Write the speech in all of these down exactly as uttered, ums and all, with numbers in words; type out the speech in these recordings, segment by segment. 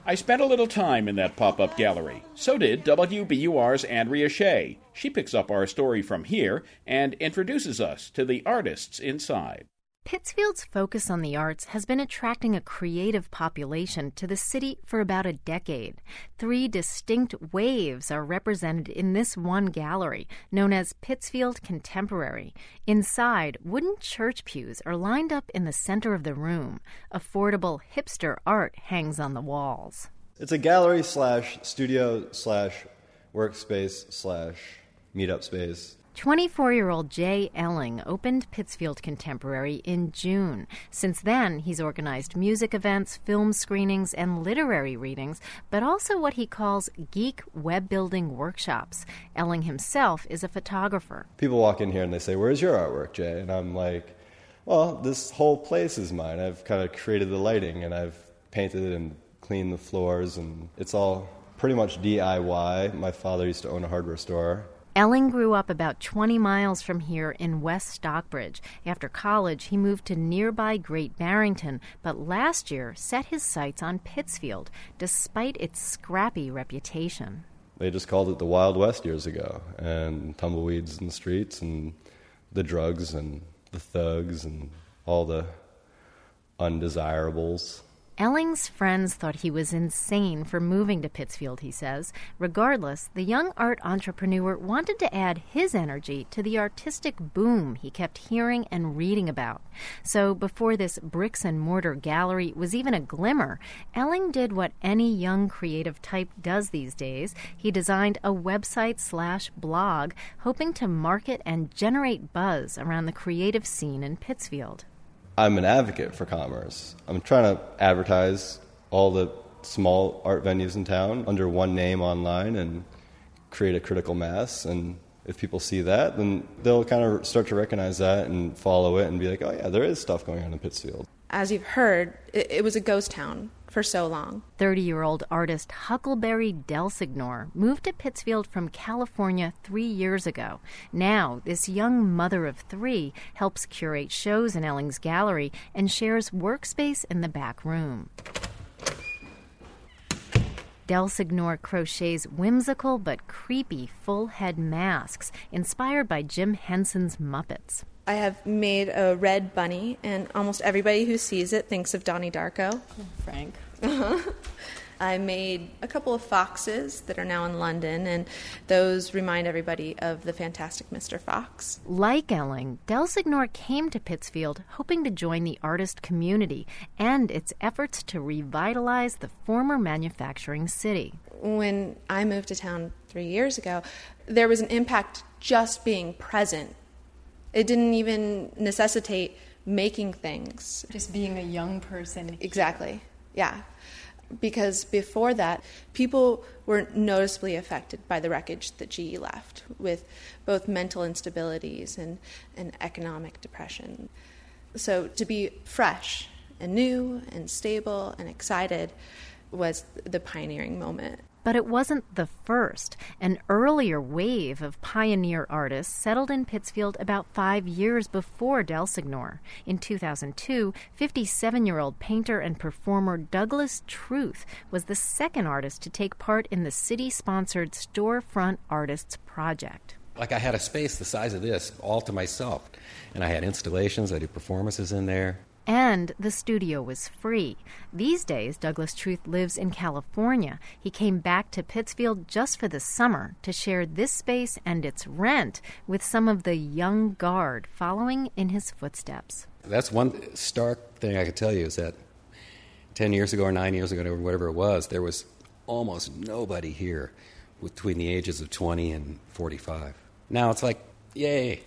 I spent a little time in that pop-up gallery. So did W B U R's Andrea Shea. She picks up our story from here and introduces us to the artists inside. Pittsfield's focus on the arts has been attracting a creative population to the city for about a decade. Three distinct waves are represented in this one gallery, known as Pittsfield Contemporary. Inside, wooden church pews are lined up in the center of the room. Affordable hipster art hangs on the walls. It's a gallery slash studio slash workspace slash meetup space. twenty-four-year-old Jay Elling opened Pittsfield Contemporary in June. Since then, he's organized music events, film screenings, and literary readings, but also what he calls geek web-building workshops. Elling himself is a photographer. People walk in here and they say, "Where's your artwork, Jay?" And I'm like, well, this whole place is mine. I've kind of created the lighting, and I've painted it and cleaned the floors, and it's all pretty much D I Y. My father used to own a hardware store. Elling grew up about twenty miles from here in West Stockbridge. After college, he moved to nearby Great Barrington, but last year set his sights on Pittsfield, despite its scrappy reputation. They just called it the Wild West years ago, and tumbleweeds in the streets, and the drugs, and the thugs, and all the undesirables. Elling's friends thought he was insane for moving to Pittsfield, he says. Regardless, the young art entrepreneur wanted to add his energy to the artistic boom he kept hearing and reading about. So before this bricks-and-mortar gallery was even a glimmer, Elling did what any young creative type does these days. He designed a website slash blog, hoping to market and generate buzz around the creative scene in Pittsfield. I'm an advocate for commerce. I'm trying to advertise all the small art venues in town under one name online and create a critical mass. And if people see that, then they'll kind of start to recognize that and follow it and be like, oh yeah, there is stuff going on in Pittsfield. As you've heard, it, it was a ghost town for so long. thirty-year-old artist Huckleberry Delsignore moved to Pittsfield from California three years ago. Now, this young mother of three helps curate shows in Elling's gallery and shares workspace in the back room. Delsignore crochets whimsical but creepy full-head masks inspired by Jim Henson's Muppets. I have made a red bunny, and almost everybody who sees it thinks of Donnie Darko. Frank. Uh-huh. I made a couple of foxes that are now in London, and those remind everybody of the Fantastic Mister Fox. Like Elling, Delsignore came to Pittsfield hoping to join the artist community and its efforts to revitalize the former manufacturing city. When I moved to town three years ago, there was an impact just being present. It didn't even necessitate making things. Just being a young person. Exactly, yeah. Because before that, people were noticeably affected by the wreckage that G E left, with both mental instabilities and, and economic depression. So to be fresh and new and stable and excited was the pioneering moment. But it wasn't the first. An earlier wave of pioneer artists settled in Pittsfield about five years before Delsignore. In two thousand two, fifty-seven-year-old painter and performer Douglas Truth was the second artist to take part in the city-sponsored Storefront Artists Project. Like I had a space the size of this all to myself, and I had installations, I did performances in there. And the studio was free. These days, Douglas Truth lives in California. He came back to Pittsfield just for the summer to share this space and its rent with some of the young guard following in his footsteps. That's one stark thing I could tell you is that ten years ago or nine years ago, or whatever it was, there was almost nobody here between the ages of twenty and forty-five. Now it's like, yay.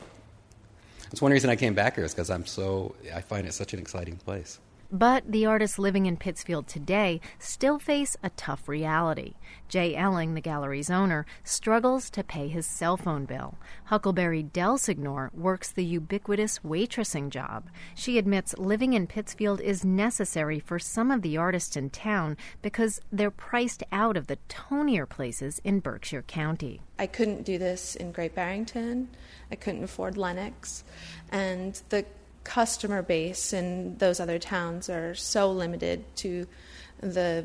That's one reason I came back here is because I'm so, I find it such an exciting place. But the artists living in Pittsfield today still face a tough reality. Jay Elling, the gallery's owner, struggles to pay his cell phone bill. Huckleberry Delsignore works the ubiquitous waitressing job. She admits living in Pittsfield is necessary for some of the artists in town because they're priced out of the tonier places in Berkshire County. I couldn't do this in Great Barrington. I couldn't afford Lenox. And the customer base in those other towns are so limited to the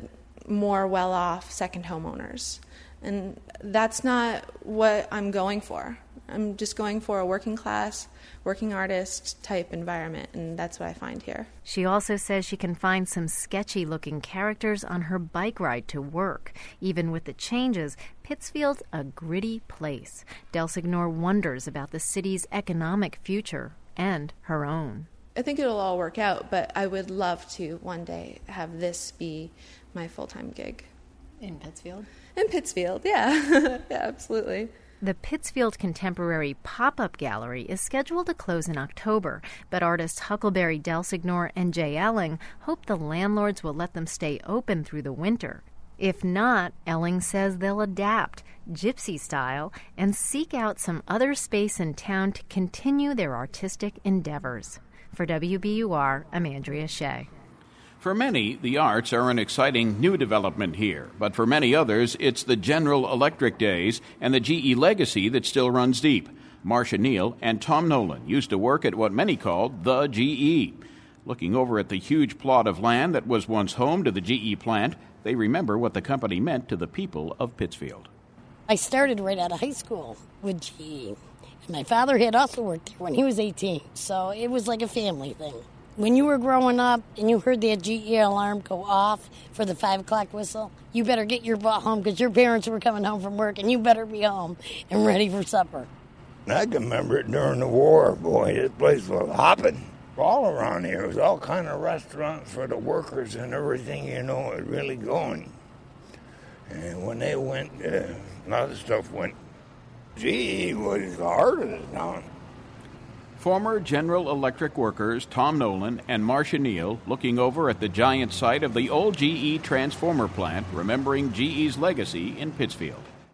more well-off second homeowners. And that's not what I'm going for. I'm just going for a working class, working artist type environment, and that's what I find here. She also says she can find some sketchy-looking characters on her bike ride to work. Even with the changes, Pittsfield's a gritty place. Del Signore wonders about the city's economic future and her own. I think it'll all work out, but I would love to one day have this be my full-time gig. In Pittsfield? In Pittsfield, yeah. Yeah, absolutely. The Pittsfield Contemporary Pop-Up Gallery is scheduled to close in October, but artists Huckleberry Del Signore and Jay Elling hope the landlords will let them stay open through the winter. If not, Elling says they'll adapt, gypsy style, and seek out some other space in town to continue their artistic endeavors. For W B U R, I'm Andrea Shea. For many, the arts are an exciting new development here, but for many others, it's the General Electric days and the G E legacy that still runs deep. Marcia Neal and Tom Nolan used to work at what many called the G E. Looking over at the huge plot of land that was once home to the G E plant, they remember what the company meant to the people of Pittsfield. I started right out of high school with G E. And my father had also worked there when he was eighteen, so it was like a family thing. When you were growing up and you heard that G E alarm go off for the five o'clock whistle, you better get your butt home because your parents were coming home from work and you better be home and ready for supper. I can remember it during the war. Boy, this place was hopping. All around here, there was all kind of restaurants for the workers and everything, you know, was really going. And when they went, uh, a lot of stuff went. G E was the heart of the town. Former General Electric workers Tom Nolan and Marcia Neal looking over at the giant site of the old G E transformer plant, remembering G E's legacy in Pittsfield.